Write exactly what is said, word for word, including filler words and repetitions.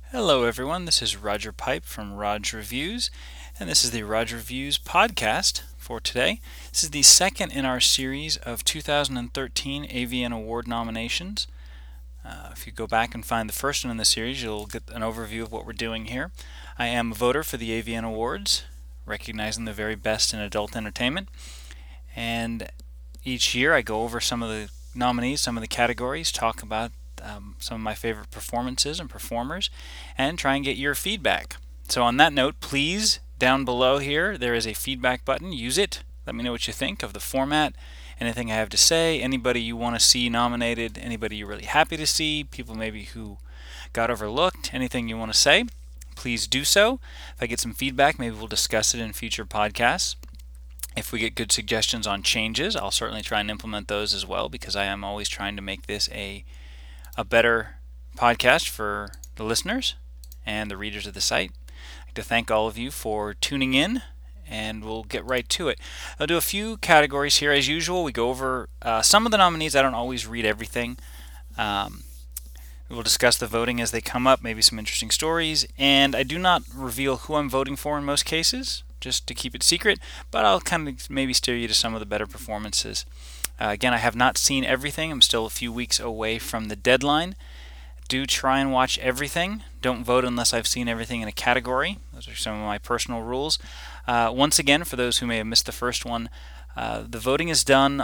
Hello, everyone. This is Roger Pipe from Raj Reviews, and this is the Raj Reviews podcast for today. This is the second in our series of two thousand thirteen A V N Award nominations. Uh, if you go back and find the first one in the series, you'll get an overview of what we're doing here. I am a voter for the A V N Awards, recognizing the very best in adult entertainment, and each year I go over some of the nominees, some of the categories, talk about um, some of my favorite performances and performers, and try and get your feedback. So, on that note, please, down below here, there is a feedback button. Use it. Let me know what you think of the format, anything I have to say, anybody you want to see nominated, anybody you're really happy to see, people maybe who got overlooked, anything you want to say. Please do so. If I get some feedback, maybe we'll discuss it in future podcasts. If we get good suggestions on changes, I'll certainly try and implement those as well, because I am always trying to make this a a better podcast for the listeners and the readers of the site. I'd like to thank all of you for tuning in, and we'll get right to it. I'll do a few categories here. As usual, we go over uh, some of the nominees. I don't always read everything. Um, we'll discuss the voting as they come up, maybe some interesting stories, and I do not reveal who I'm voting for in most cases, just to keep it secret, but I'll kind of maybe steer you to some of the better performances. Uh, again, I have not seen everything. I'm still a few weeks away from the deadline. Do try and watch everything. Don't vote unless I've seen everything in a category. Those are some of my personal rules. Uh, once again, for those who may have missed the first one, uh, the voting is done